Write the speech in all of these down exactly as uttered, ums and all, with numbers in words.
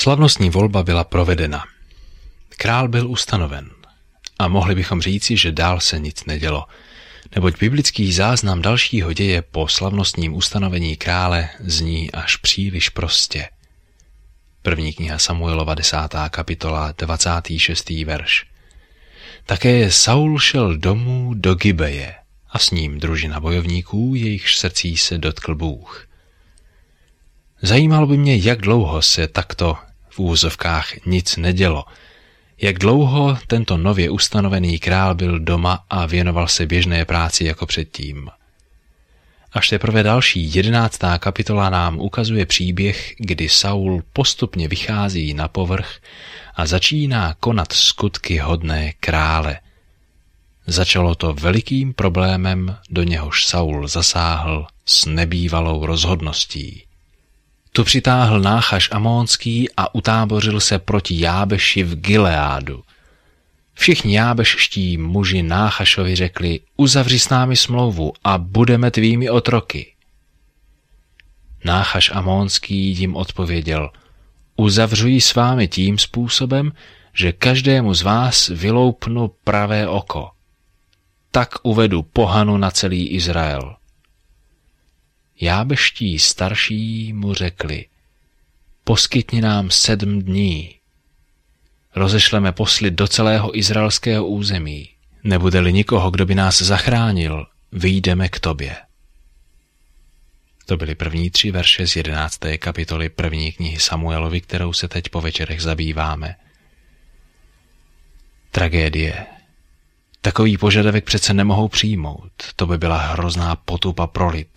Slavnostní volba byla provedena. Král byl ustanoven. A mohli bychom říci, že dál se nic nedělo, neboť biblický záznam dalšího děje po slavnostním ustanovení krále zní až příliš prostě. První kniha Samuelova desátá kapitola, dvacátý šestý verš. Také Saul šel domů do Gibeje a s ním družina bojovníků, jejichž srdcí se dotkl Bůh. Zajímalo by mě, jak dlouho se takto v úvozovkách nic nedělo, jak dlouho tento nově ustanovený král byl doma a věnoval se běžné práci jako předtím. Až teprve další jedenáctá kapitola nám ukazuje příběh, kdy Saul postupně vychází na povrch a začíná konat skutky hodné krále. Začalo to velikým problémem, do něhož Saul zasáhl s nebývalou rozhodností. Tu přitáhl Náchaš Amónský a utábořil se proti Jábeši v Gileádu. Všichni jábešští muži Náchašovi řekli, uzavři s námi smlouvu a budeme tvými otroky. Náchaš Amónský jim odpověděl, uzavřu ji s vámi tím způsobem, že každému z vás vyloupnu pravé oko. Tak uvedu pohanu na celý Izrael. Jábeští starší mu řekli, poskytni nám sedm dní. Rozešleme posly do celého izraelského území. Nebude-li nikoho, kdo by nás zachránil, vyjdeme k tobě. To byly první tři verše z jedenácté kapitoly první knihy Samuelovi, kterou se teď po večerech zabýváme. Tragédie. Takový požadavek přece nemohou přijmout. To by byla hrozná potupa pro lid.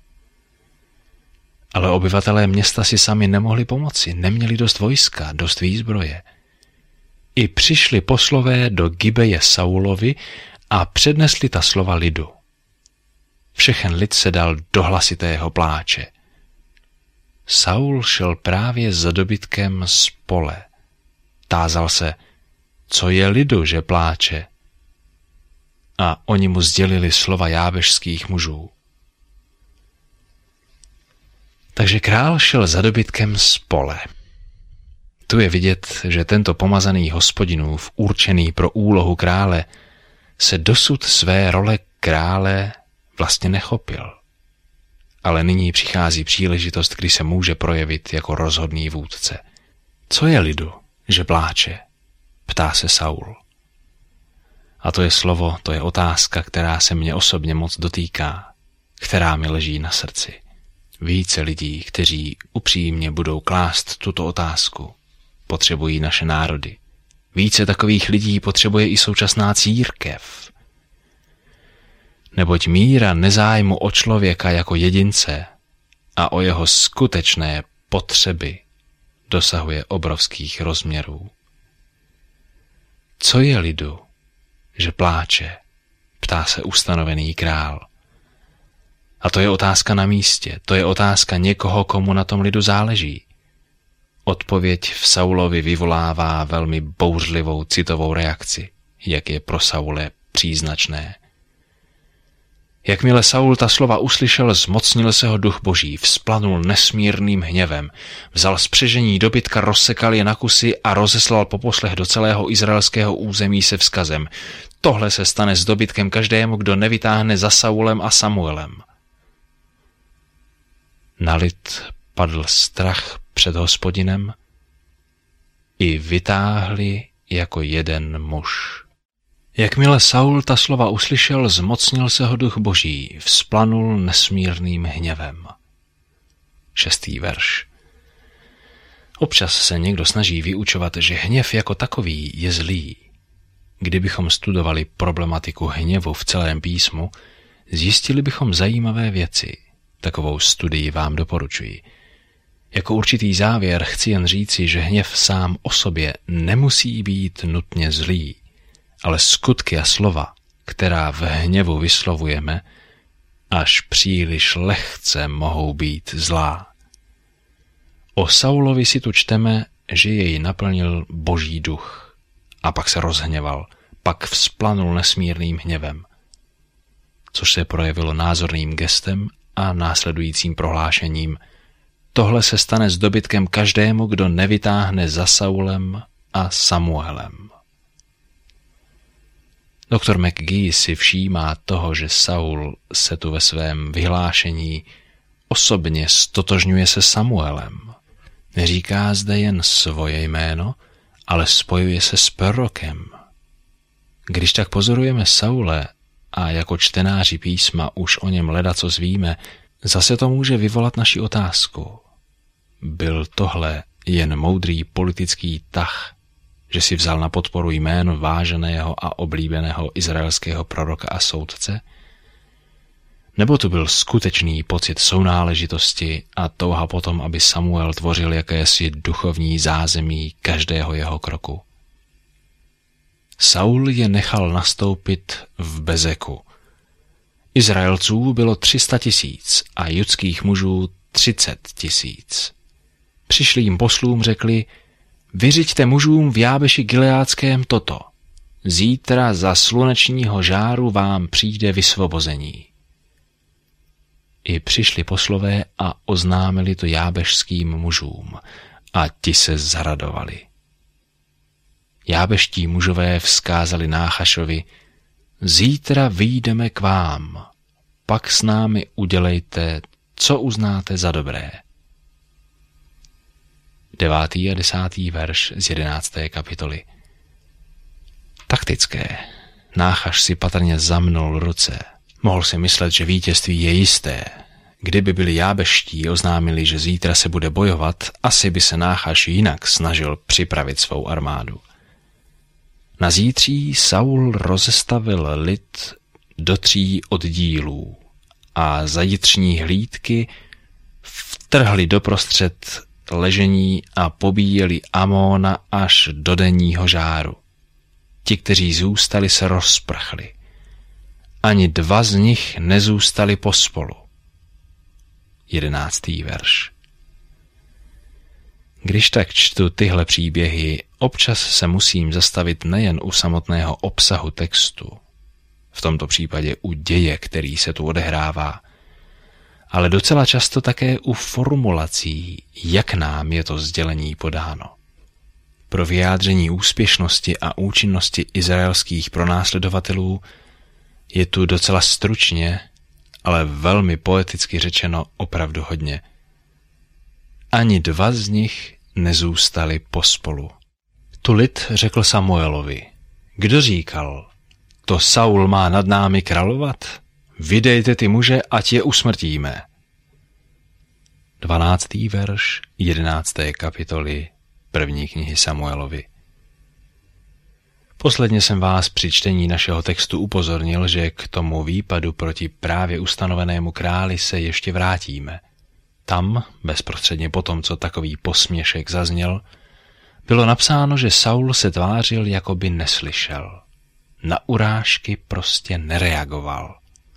Ale obyvatelé města si sami nemohli pomoci, neměli dost vojska, dost výzbroje. I přišli poslové do Gibeje Saulovi a přednesli ta slova lidu. Všechen lid se dal do hlasitého pláče. Saul šel právě za dobytkem z pole. Tázal se, co je lidu, že pláče? A oni mu sdělili slova jábešských mužů. Takže král šel za dobytkem z pole. Tu je vidět, že tento pomazaný Hospodinův, určený pro úlohu krále, se dosud své role krále vlastně nechopil. Ale nyní přichází příležitost, kdy se může projevit jako rozhodný vůdce. Co je lidu, že pláče? Ptá se Saul. A to je slovo, to je otázka, která se mě osobně moc dotýká, která mi leží na srdci. Více lidí, kteří upřímně budou klást tuto otázku, potřebují naše národy. Více takových lidí potřebuje i současná církev. Neboť míra nezájmu o člověka jako jedince a o jeho skutečné potřeby dosahuje obrovských rozměrů. Co je lidu, že pláče? Ptá se ustanovený král. A to je otázka na místě, to je otázka někoho, komu na tom lidu záleží. Odpověď v Saulovi vyvolává velmi bouřlivou citovou reakci, jak je pro Saule příznačné. Jakmile Saul ta slova uslyšel, zmocnil se ho duch boží, vzplanul nesmírným hněvem, vzal spřežení dobytka, rozsekal je na kusy a rozeslal po poslech do celého izraelského území se vzkazem. Tohle se stane s dobytkem každému, kdo nevytáhne za Saulem a Samuelem. Na lid padl strach před Hospodinem, i vytáhli jako jeden muž. Jakmile Saul ta slova uslyšel, zmocnil se ho duch boží, vzplanul nesmírným hněvem. Šestý verš. Občas se někdo snaží vyučovat, že hněv jako takový je zlý. Kdybychom studovali problematiku hněvu v celém písmu, zjistili bychom zajímavé věci. Takovou studii vám doporučuji. Jako určitý závěr chci jen říci, že hněv sám o sobě nemusí být nutně zlý, ale skutky a slova, která v hněvu vyslovujeme, až příliš lehce mohou být zlá. O Saulovi si tu čteme, že jej naplnil boží duch a pak se rozhněval, pak vzplanul nesmírným hněvem, což se projevilo názorným gestem a následujícím prohlášením: tohle se stane s dobytkem každému, kdo nevytáhne za Saulem a Samuelem. Doktor McGee si všímá toho, že Saul se tu ve svém vyhlášení osobně stotožňuje se Samuelem. Neříká zde jen svoje jméno, ale spojuje se s prorokem. Když tak pozorujeme Saule a jako čtenáři písma už o něm ledacos víme, zase to může vyvolat naši otázku. Byl tohle jen moudrý politický tah, že si vzal na podporu jméno váženého a oblíbeného izraelského proroka a soudce? Nebo to byl skutečný pocit sounáležitosti a touha potom, aby Samuel tvořil jakési duchovní zázemí každého jeho kroku? Saul je nechal nastoupit v Bezeku. Izraelců bylo tři sta tisíc a judských mužů třicet tisíc. Přišlým poslům řekli: vyřiďte mužům v Jábeši Gileádském toto. Zítra za slunečního žáru vám přijde vysvobození. I přišli poslové a oznámili to jábešským mužům a ti se zaradovali. Jábeští mužové vzkázali Náchašovi: zítra vyjdeme k vám, pak s námi udělejte, co uznáte za dobré. Devátý a desátý verš z jedenácté kapitoly. Taktické. Náchaš si patrně zamnul ruce. Mohl si myslet, že vítězství je jisté. Kdyby byli jábeští oznámili, že zítra se bude bojovat, asi by se Náchaš jinak snažil připravit svou armádu. Na zítří Saul rozestavil lid do tří oddílů a zajitřní hlídky vtrhli doprostřed ležení a pobíjeli Amóna až do denního žáru. Ti, kteří zůstali, se rozprchli. Ani dva z nich nezůstali pospolu. Jedenáctý verš. Když tak čtu tyhle příběhy, občas se musím zastavit nejen u samotného obsahu textu, v tomto případě u děje, který se tu odehrává, ale docela často také u formulací, jak nám je to sdělení podáno. Pro vyjádření úspěšnosti a účinnosti izraelských pronásledovatelů je tu docela stručně, ale velmi poeticky řečeno opravdu hodně. Ani dva z nich nezůstali pospolu. Tu lid řekl Samuelovi: kdo říkal, to Saul má nad námi královat? Vydejte ty muže, ať je usmrtíme. Dvanáctý verš jedenácté kapitoly první knihy Samuelovi. Posledně jsem vás při čtení našeho textu upozornil, že k tomu výpadu proti právě ustanovenému králi se ještě vrátíme. Tam, bezprostředně po tom, co takový posměšek zazněl, bylo napsáno, že Saul se tvářil, jako by neslyšel. Na urážky prostě nereagoval.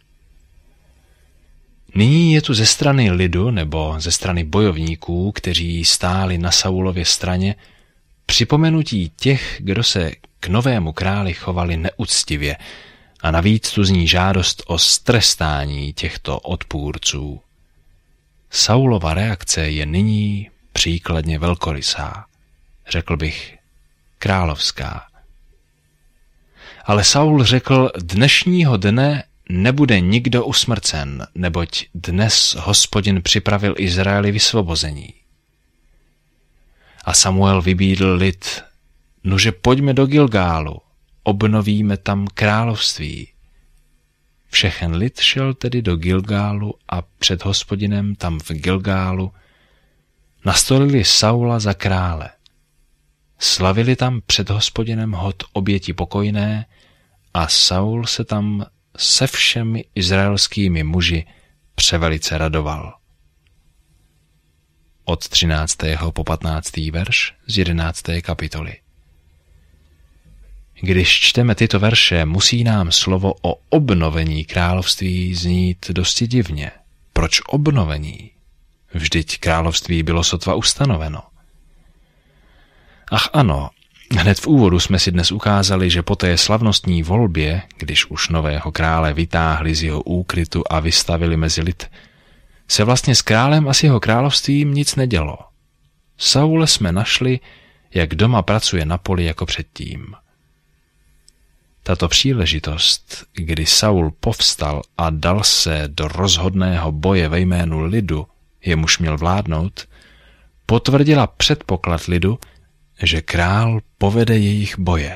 Nyní je tu ze strany lidu nebo ze strany bojovníků, kteří stáli na Saulově straně, připomenutí těch, kdo se k novému králi chovali neúctivě, a navíc tu zní žádost o strestání těchto odpůrců. Saulova reakce je nyní příkladně velkorysá, řekl bych královská. Ale Saul řekl: dnešního dne nebude nikdo usmrcen, neboť dnes Hospodin připravil Izraeli vysvobození. A Samuel vybídl lid: nože pojďme do Gilgálu, obnovíme tam království. Všechen lid šel tedy do Gilgálu a před Hospodinem tam v Gilgálu nastolili Saula za krále. Slavili tam před Hospodinem hod oběti pokojné a Saul se tam se všemi izraelskými muži převelice radoval. Od třináctého po patnáctý verš z jedenácté kapitoly. Když čteme tyto verše, musí nám slovo o obnovení království znít dosti divně. Proč obnovení? Vždyť království bylo sotva ustanoveno. Ach ano, hned v úvodu jsme si dnes ukázali, že po té slavnostní volbě, když už nového krále vytáhli z jeho úkrytu a vystavili mezi lid, se vlastně s králem a s jeho královstvím nic nedělo. Saule jsme našli, jak doma pracuje na poli jako předtím. Tato příležitost, kdy Saul povstal a dal se do rozhodného boje ve jménu lidu, jemuž měl vládnout, potvrdila předpoklad lidu, že král povede jejich boje.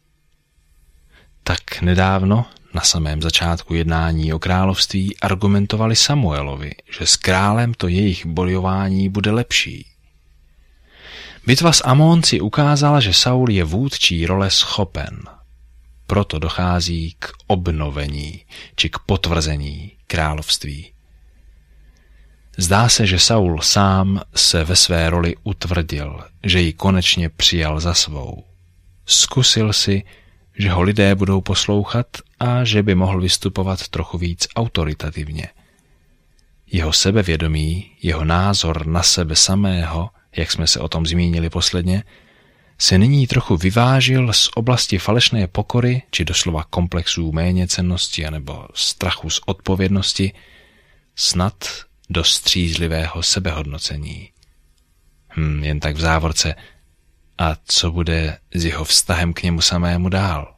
Tak nedávno, na samém začátku jednání o království, argumentovali Samuelovi, že s králem to jejich bojování bude lepší. Bitva s Amónci ukázala, že Saul je vůdčí role schopen. Proto dochází k obnovení či k potvrzení království. Zdá se, že Saul sám se ve své roli utvrdil, že ji konečně přijal za svou. Zkusil si, že ho lidé budou poslouchat a že by mohl vystupovat trochu víc autoritativně. Jeho sebevědomí, jeho názor na sebe samého, jak jsme se o tom zmínili posledně, se nyní trochu vyvážil z oblasti falešné pokory, či doslova komplexů méněcennosti anebo strachu z odpovědnosti, snad do střízlivého sebehodnocení. Hm, jen tak v závorce. A co bude s jeho vztahem k němu samému dál?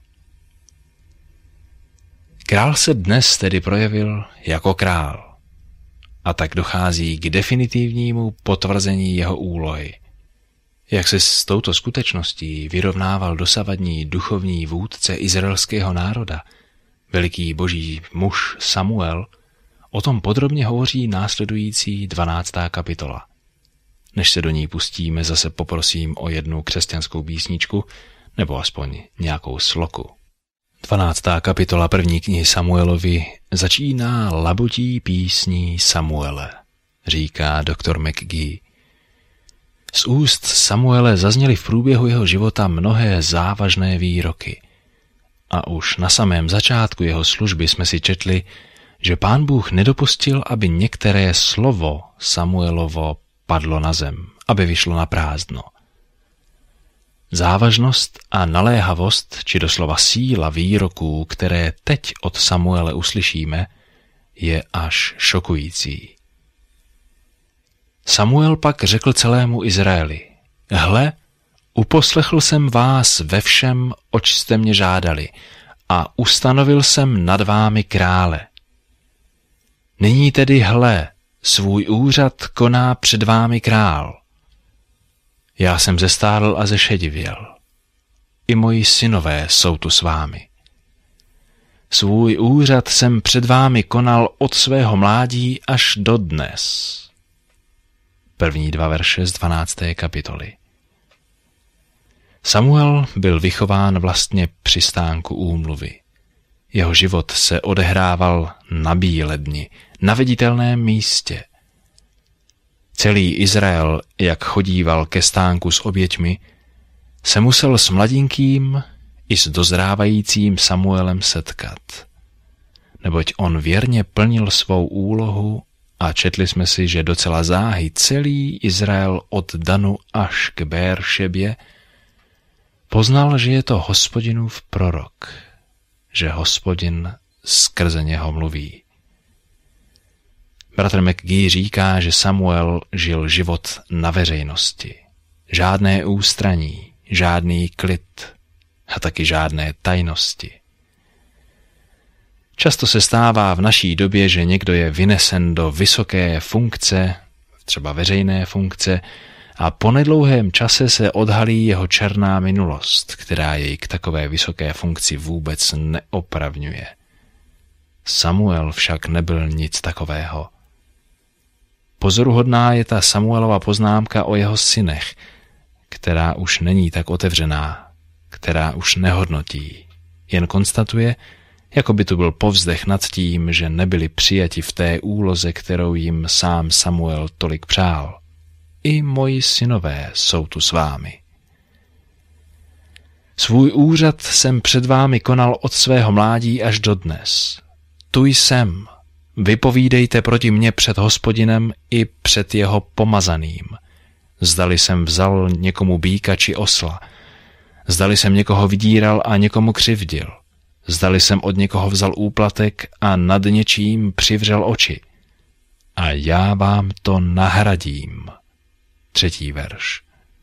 Král se dnes tedy projevil jako král. A tak dochází k definitivnímu potvrzení jeho úlohy. Jak se s touto skutečností vyrovnával dosavadní duchovní vůdce izraelského národa, veliký boží muž Samuel, o tom podrobně hovoří následující dvanáctá kapitola. Než se do ní pustíme, zase poprosím o jednu křesťanskou písničku, nebo aspoň nějakou sloku. dvanáctá kapitola první knihy Samuelovi začíná labutí písní Samuele, říká doktor McGee. Z úst Samuele zazněly v průběhu jeho života mnohé závažné výroky. A už na samém začátku jeho služby jsme si četli, že Pán Bůh nedopustil, aby některé slovo Samuelovo padlo na zem, aby vyšlo na prázdno. Závažnost a naléhavost, či doslova síla výroků, které teď od Samuele uslyšíme, je až šokující. Samuel pak řekl celému Izraeli: Hle, uposlechl jsem vás ve všem, oč jste mě žádali, a ustanovil jsem nad vámi krále. Nyní tedy hle, svůj úřad koná před vámi král. Já jsem zestárl a zešedivěl. I moji synové jsou tu s vámi. Svůj úřad jsem před vámi konal od svého mládí až do dnes. První dva verše z dvanácté kapitoly. Samuel byl vychován vlastně při stánku úmluvy. Jeho život se odehrával na Bíledni, na viditelném místě. Celý Izrael, jak chodíval ke stánku s oběťmi, se musel s mladinkým i s dozrávajícím Samuelem setkat. Neboť on věrně plnil svou úlohu a četli jsme si, že docela záhy celý Izrael od Danu až k Béeršebě poznal, že je to Hospodinův prorok, že Hospodin skrze něho mluví. Bratr McGee říká, že Samuel žil život na veřejnosti. Žádné ústraní, žádný klid a taky žádné tajnosti. Často se stává v naší době, že někdo je vynesen do vysoké funkce, třeba veřejné funkce, a po nedlouhém čase se odhalí jeho černá minulost, která jej k takové vysoké funkci vůbec neopravňuje. Samuel však nebyl nic takového. Pozoruhodná je ta Samuelova poznámka o jeho synech, která už není tak otevřená, která už nehodnotí, jen konstatuje, jako by tu byl povzdech nad tím, že nebyli přijati v té úloze, kterou jim sám Samuel tolik přál. I moji synové jsou tu s vámi. Svůj úřad jsem před vámi konal od svého mládí až do dnes. Tu jsem. Vypovídejte proti mně před Hospodinem i před jeho pomazaným. Zdali jsem vzal někomu býka či osla. Zdali jsem někoho vydíral a někomu křivdil. Zdali jsem od někoho vzal úplatek a nad něčím přivřel oči. a já vám to nahradím. Třetí verš.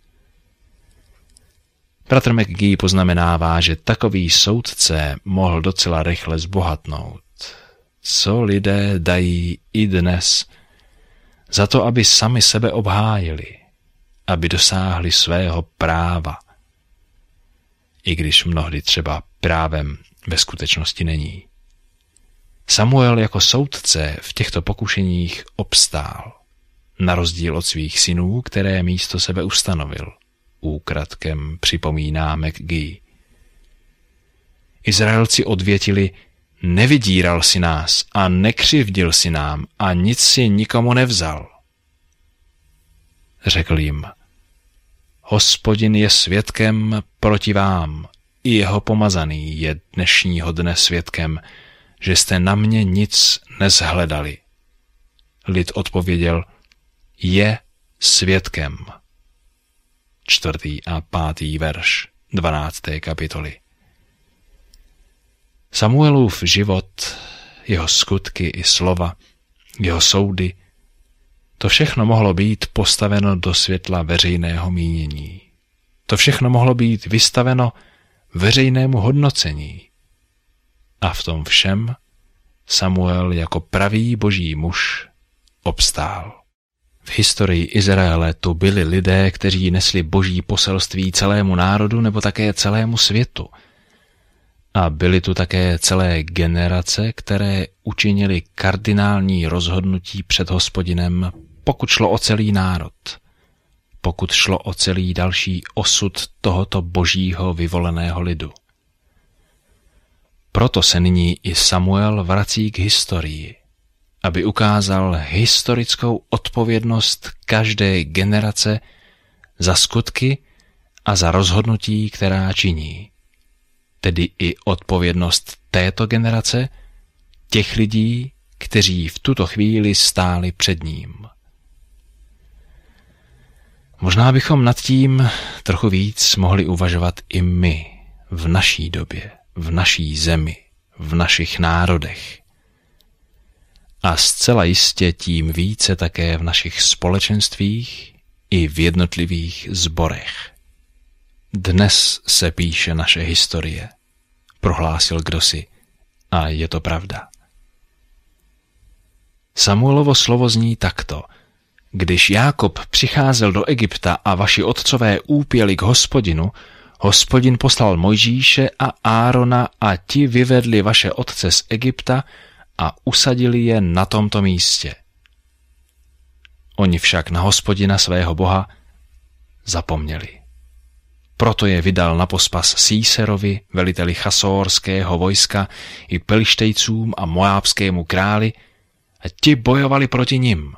Bratr McGee poznamenává, že takový soudce mohl docela rychle zbohatnout. Co lidé dají i dnes za to, aby sami sebe obhájili, aby dosáhli svého práva, i když mnohdy třeba právem ve skutečnosti není. Samuel jako soudce v těchto pokušeních obstál, na rozdíl od svých synů, které místo sebe ustanovil. Úkratkem připomíná McGee. Izraelci odvětili: nevydíral si nás a nekřivdil si nám a nic si nikomu nevzal. Řekl jim: Hospodin je svědkem proti vám, i jeho pomazaný je dnešního dne svědkem, že jste na mě nic nezhledali. Lid odpověděl: je svědkem. Čtvrtý a pátý verš dvanácté kapitoly. Samuelův život, jeho skutky i slova, jeho soudy, to všechno mohlo být postaveno do světla veřejného mínění. To všechno mohlo být vystaveno veřejnému hodnocení. A v tom všem Samuel jako pravý boží muž obstál. V historii Izraele tu byli lidé, kteří nesli boží poselství celému národu nebo také celému světu. A byly tu také celé generace, které učinili kardinální rozhodnutí před Hospodinem, pokud šlo o celý národ, pokud šlo o celý další osud tohoto božího vyvoleného lidu. Proto se nyní i Samuel vrací k historii, aby ukázal historickou odpovědnost každé generace za skutky a za rozhodnutí, která činí. Tedy i odpovědnost této generace, těch lidí, kteří v tuto chvíli stáli před ním. Možná bychom nad tím trochu víc mohli uvažovat i my v naší době, v naší zemi, v našich národech. A zcela jistě tím více také v našich společenstvích i v jednotlivých sborech. Dnes se píše naše historie, prohlásil kdosi, a je to pravda. Samuelovo slovo zní takto: když Jákob přicházel do Egypta a vaši otcové úpěli k Hospodinu, Hospodin poslal Mojžíše a Árona a ti vyvedli vaše otce z Egypta a usadili je na tomto místě. Oni však na Hospodina svého Boha zapomněli. Proto je vydal na pospas Síserovi, veliteli chasórského vojska, i Pelištejcům a Moábskému králi, a ti bojovali proti nim.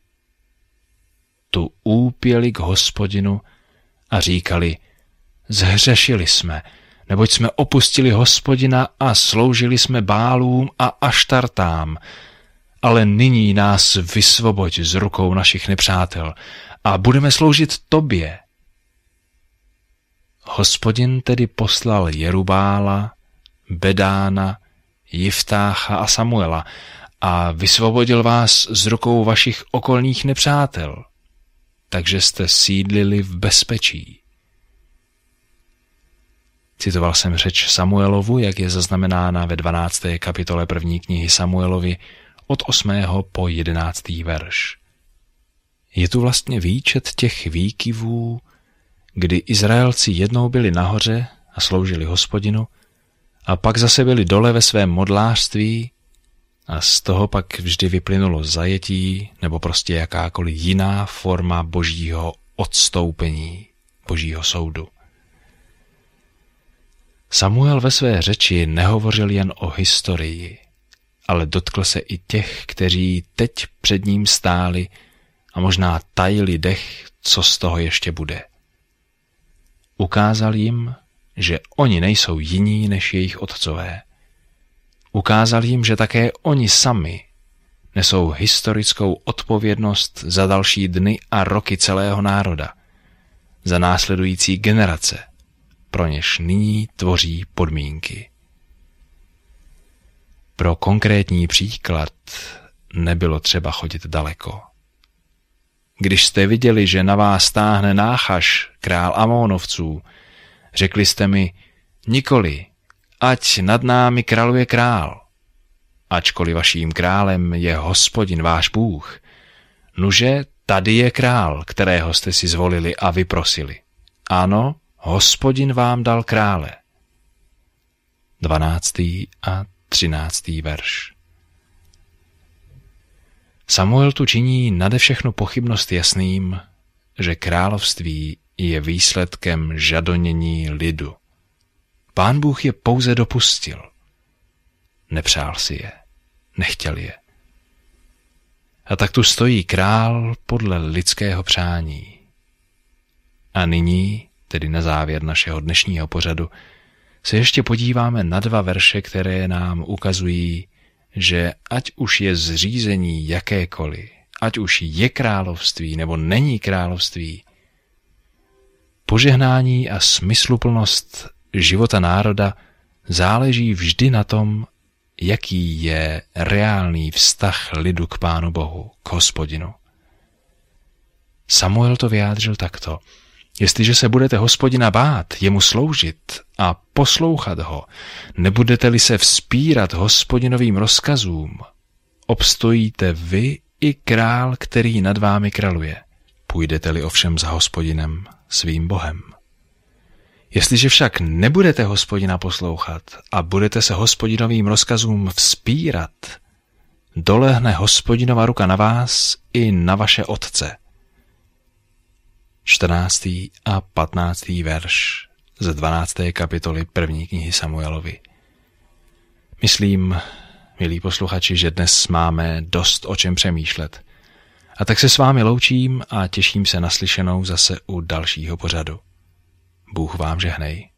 Tu úpěli k Hospodinu a říkali: zhřešili jsme, neboť jsme opustili Hospodina a sloužili jsme Bálům a Aštartám, ale nyní nás vysvoboď z rukou našich nepřátel a budeme sloužit tobě. Hospodin tedy poslal Jerubála, Bedána, Jiftácha a Samuela a vysvobodil vás z rukou vašich okolních nepřátel, takže jste sídlili v bezpečí. Citoval jsem řeč Samuelovu, jak je zaznamenána ve dvanácté kapitole první knihy Samuelovi od osmého po jedenáctý verš. Je tu vlastně výčet těch výkyvů, kdy Izraelci jednou byli nahoře a sloužili Hospodinu a pak zase byli dole ve svém modlářství a z toho pak vždy vyplynulo zajetí nebo prostě jakákoliv jiná forma božího odstoupení, božího soudu. Samuel ve své řeči nehovořil jen o historii, ale dotkl se i těch, kteří teď před ním stáli a možná tajili dech, co z toho ještě bude. Ukázal jim, že oni nejsou jiní než jejich otcové. Ukázal jim, že také oni sami nesou historickou odpovědnost za další dny a roky celého národa, za následující generace, pro něž nyní tvoří podmínky. Pro konkrétní příklad nebylo třeba chodit daleko. Když jste viděli, že na vás táhne Náchaš, král Amónovců, řekli jste mi, nikoli, ať nad námi králuje král. Ačkoliv vaším králem je Hospodin váš Bůh, nuže tady je král, kterého jste si zvolili a vyprosili. Ano, Hospodin vám dal krále. dvanáctý a třináctý verš. Samuel tu činí nade všechno pochybnost jasným, že království je výsledkem žadonění lidu. Pán Bůh je pouze dopustil. Nepřál si je, nechtěl je. A tak tu stojí král podle lidského přání. A nyní, tedy na závěr našeho dnešního pořadu, se ještě podíváme na dva verše, které nám ukazují, že ať už je zřízení jakékoliv, ať už je království nebo není království, požehnání a smysluplnost života národa záleží vždy na tom, jaký je reálný vztah lidu k Pánu Bohu, k Hospodinu. Samuel to vyjádřil takto. Jestliže se budete Hospodina bát, jemu sloužit a poslouchat ho, nebudete-li se vzpírat Hospodinovým rozkazům, obstojíte vy i král, který nad vámi králuje. Půjdete-li ovšem za Hospodinem, svým Bohem. Jestliže však nebudete Hospodina poslouchat a budete se Hospodinovým rozkazům vzpírat, dolehne Hospodinova ruka na vás i na vaše otce. čtrnáctý a patnáctý verš ze dvanácté kapitoly první knihy Samuelovi. Myslím, milí posluchači, že dnes máme dost o čem přemýšlet. A tak se s vámi loučím a těším se na slyšenou zase u dalšího pořadu. Bůh vám žehnej.